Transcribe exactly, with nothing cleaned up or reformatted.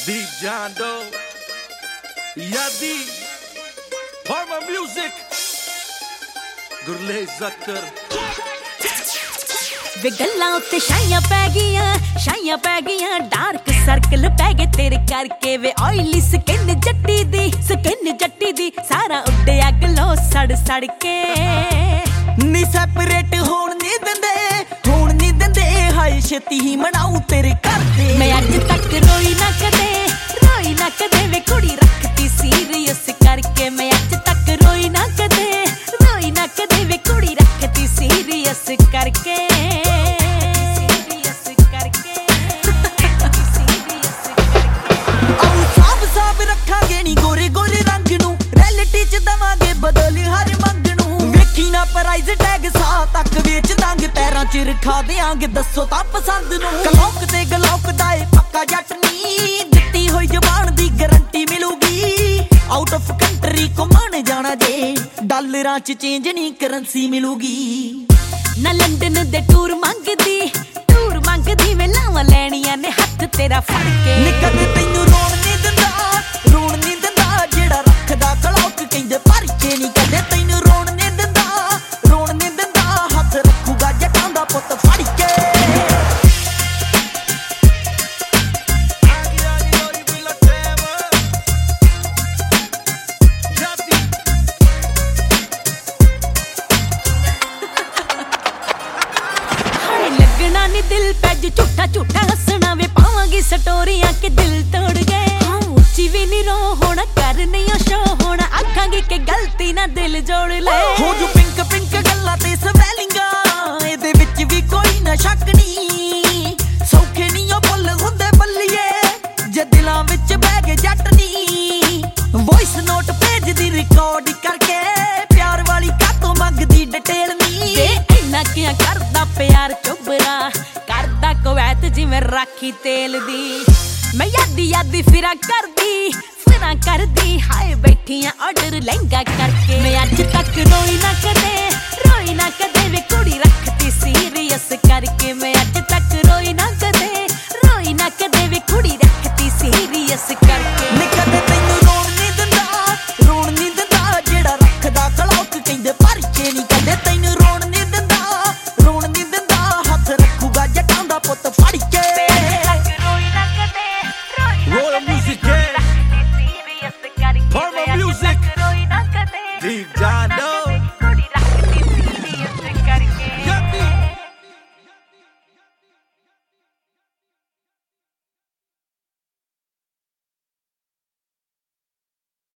Deep John Doe, Yadi, Parma Music, Gurlez Akhtar। वे गल्लां उत्ते शाइयां पै गियां शाइयां पै गियां डार्क सर्कल पै गए तेरे करके वे ऑयली स्किन जट्टी दी स्किन जट्टी दी सारा उड्डे गलो सड़ सड़ के नी सैपरेट होण नी दिंदे होण नी दिंदे हाय छेती ही मनाऊं तेरे करके मैं अज तक रोई ना कदे रोई ना कदे वे कुड़ी रखती सीरियस करके मैं अज तक रोई ना कदे रोई ना कदे वे कुड़ी रखती सीरियस करके प्राइज टैग सा तक वेच दांगे पैरां च रखा देंगे दसो तां पसंद नूं गलोक ते गलोक दाए पक्का जट नी दित्ती होई जबान दी गारंटी मिलूगी आउट ऑफ कंट्री घुमण जाना जे डॉलरां च चेंज नी करंसी मिलूगी ना लंदन दे टूर मंगदी टूर मंगदी मैं लावां लैणियां ने हत्थ तेरा फड़ के निकल तैनूं रोण नी दिंदा रोण नी दिंदा जेड़ा रखदा गलोक कहंदे भर के नी कदे तैनूं रोण नी दिंदा रोण नी दिंदा हत्थ रखूगा जटां दा पुੱਤ फड़ के लगना नी दिल पैज झूठा झूठा हसना वे पावांगी स्टोरियां के दिल तोड़ गए हाँ उच्ची भी नी रो होना कर नहीं शो होना आखांगी के गलती ना दिल जोड़ ले हो जो पिंक पिंक गल्लां ते सवैलिंगा ਇਹਦੇ ਵਿੱਚ ਵੀ ਕੋਈ ਨਾ ਸ਼ੱਕ ਨਹੀਂ ਸੌਖੇ ਨਹੀਂ ਉਹ ਬੁੱਲ ਹੁੰਦੇ ਬੱਲੀਏ ਜੇ ਦਿਲਾਂ ਵਿੱਚ ਬਹਿ ਗਏ ਜੱਟ ਨਹੀਂ ਵੌਇਸ ਨੋਟ ਭੇਜਦੀ ਰਿਕਾਰਡ ਕਰਕੇ ਪਿਆਰ ਵਾਲੀ ਕਾਤੋਂ ਮੰਗਦੀ ਡਿਟੇਲ ਨਹੀਂ ਵੇ ਇੰਨਾ ਕਿਆ ਕਰਦਾ ਪਿਆਰ ਚੁੱਬਰਾ ਕਰਦਾ ਕਵੈਤ ਜਿਵੇਂ ਰਾਖੀ ਤੇਲ ਦੀ ਮੈਂ ਯਾਦੀ ਯਾਦੀ ਫਿਰਾਂ ਕਰਦੀ ਫਿਰਾਂ ਕਰਦੀ ਹਾਏ ਬੈਠੀਆਂ ਆਰਡਰ ਲਹਿੰਗਾ ਕਰਕੇ ਮੈਂ ਅੱਜ ਤੱਕ ਰੋਈ ਨਾ ਕਦੇ ਰੋਈ ਨਾ ਕਦੇ ਵੇ ਕੁੜੀ ਰੱਖਤੀ ਸੀਰੀਅਸ ਕਰਕੇ ਮੈਂ ਅੱਜ ਤੱਕ ਰੋਈ ਨਾ